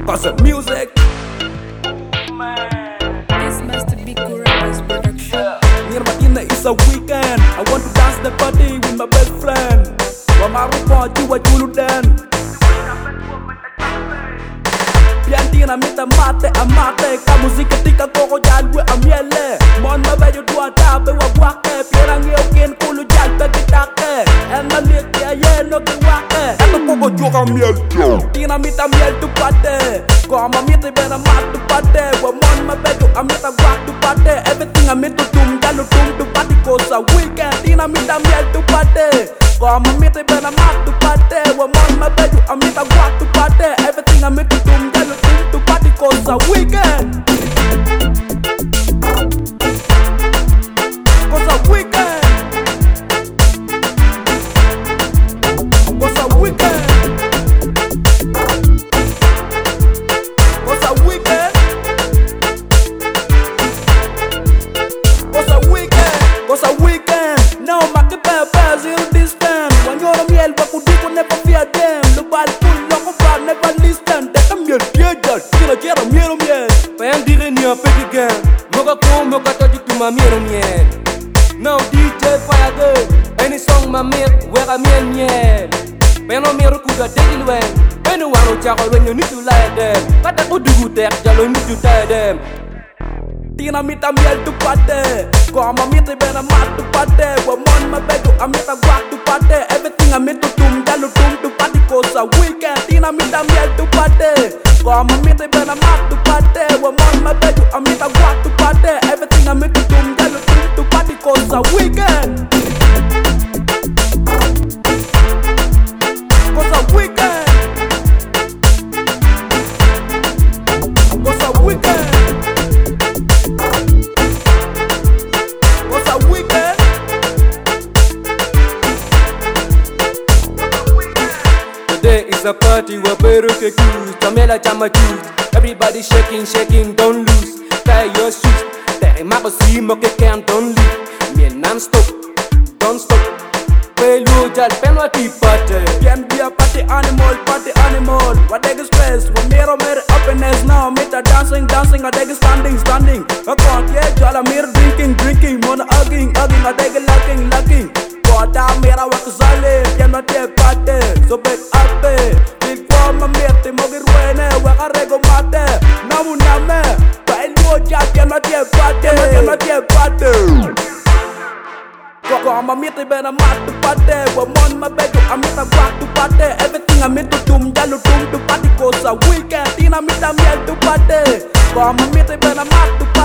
Cause the music. This must be Kura's production. Near Matina is a weekend. I want to dance the party with my best friend. Wamarupo jiwa juludan. Piantina mita mate amate. Ka musika tika koko jalwe amiele. Mon mabejo tua tabe wa wake. Pierangi okin kulu jalbe kitake. Ena liti aye no ki wake. Ena koko joka miel. Tina mita miel tu pate. Koma mita bena mat tu pate. Wa mon mabejo amita wak tu pate. Everything amita tum jalu tum tu pati kosa weekend. Tina mita miel tu pate. Koma mita bena mat tu pate. Wa mon mabejo amita wak tu pate. Everything amita tum jalu tum tu pati kosa weekend. Kosa weekend. Kosa weekend. Kosa weekend. Kosa weekend. Kosa weekend. Now make it better zero distance. When you're a miel, but could you never fear them? The ball pull lock up, never listen. Take a miel, get a miel. Payang diri niya pegigan. Moga ko moga tajuk tu mamiro miel. Now DJ fire good. Any song mamir wera miel. Peno miro kuga degil wen. Peno wano chakol when you need to lie them. Kata ko dugu tek jalo need to tie them. Tina mita miel tu pate. Koma mita bena mat tu pate. Wa mon mabejo amita guak tu pate. Everything amita tum jalu tum tu pati kosa weekend. Tina mita miel tu pate. Koma mita bena mat tu pate. Wa mon mabejo amita guak tu pate. Everything amita tum jalu tum tu pati kosa weekend. Kosa weekend. Kosa weekend. Today is a party where Beruke cruise, Jamela Chama choose. Everybody shaking, shaking, don't lose. Tie your shoes, tie mako si mo ke can don't leave. Miel non-stop, don't stop. Pelu jal penwa ti party. Can be a party animal, party animal. What they get stress, what mero happiness now. Mita dancing, dancing, a they standing, standing. A can't yeah, jala mir drinking, drinking. Mona hugging, hugging, a they locking, locking. Kota mera wakazale, piano te pate. So bet ape, big form a mete, mogir wene, waka rego mate. Namu name, pelu jal piano te pate, piano te pate. Koma mita bena mat tu pate. Wa mon mabejo amita guak tu pate. Everything amita tum jalu tum tu pati kosa weekend. Tina mita miel tu pate. Koma mita bena mat tu pate.